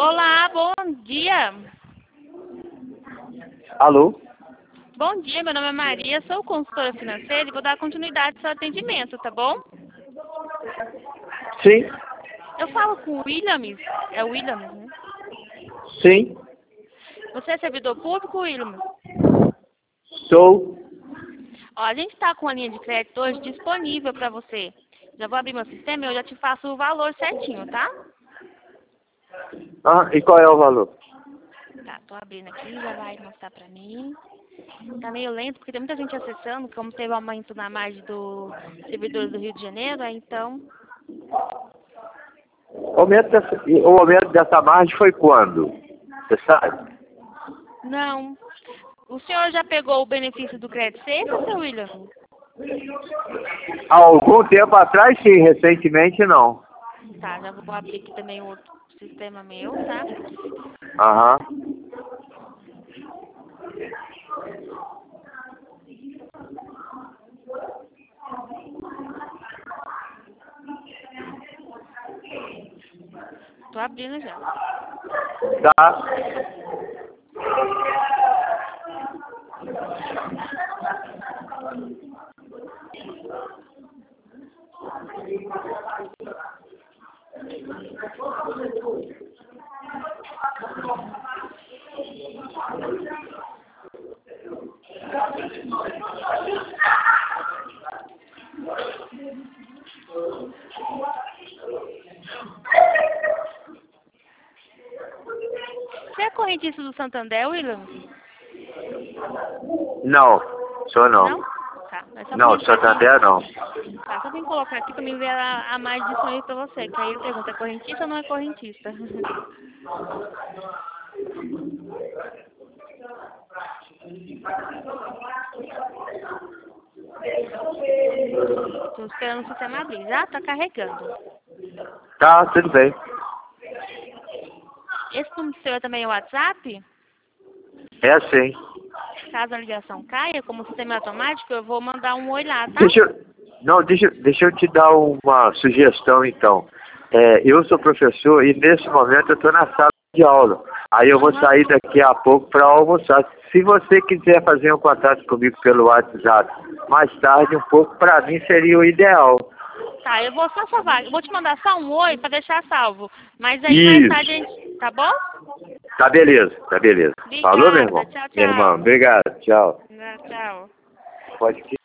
Olá, bom dia. Alô? Bom dia, meu nome é Maria, sou consultora financeira e vou dar continuidade ao seu atendimento, tá bom? Sim, Eu falo com o Williams, é o Williams, né? sim, Você é servidor público, Williams? sou. Ó, a gente está com a linha de crédito hoje disponível para você. Já vou abrir meu sistema e eu já te faço o valor certinho, tá? Ah, e qual é o valor? Tá, tô abrindo aqui, já vai mostrar pra mim. Tá meio lento porque tem muita gente acessando, como teve aumento na margem do servidores do Rio de Janeiro, aí então... O aumento dessa margem foi quando? Você sabe? Não. O senhor já pegou o benefício do crédito safe, seu William? Há algum tempo atrás, sim, recentemente não. Tá, já vou abrir aqui também o outro sistema meu, tá? Aham. Tô abrindo já. Tá. Você é correntista do Santander, William? Não, sou não. Não? Tá, é só Não, pra mim. Santander não. Tá, só vim colocar aqui pra mim ver a margem disponível pra você, que aí ele pergunta, é correntista ou não é correntista? Tô esperando o sistema abrir. Já tá carregando. Tá, tudo bem. Esse número seu é também o WhatsApp? É sim. Caso a ligação caia, como o sistema é automático, eu vou mandar um oi lá, tá? Deixa eu te dar uma sugestão, então. Eu sou professor e, nesse momento, eu estou na sala de aula. Aí eu vou sair daqui a pouco para almoçar. Se você quiser fazer um contato comigo pelo WhatsApp mais tarde, um pouco, para mim seria o ideal. Tá, eu vou só salvar. Eu vou te mandar só um oi pra deixar salvo. Mas aí mais tarde a Isso. gente... Tá bom? Tá beleza, tá beleza. Falou, meu Obrigada. irmão? Tchau, Minha irmã, tchau. obrigado. Tchau. Tchau. Pode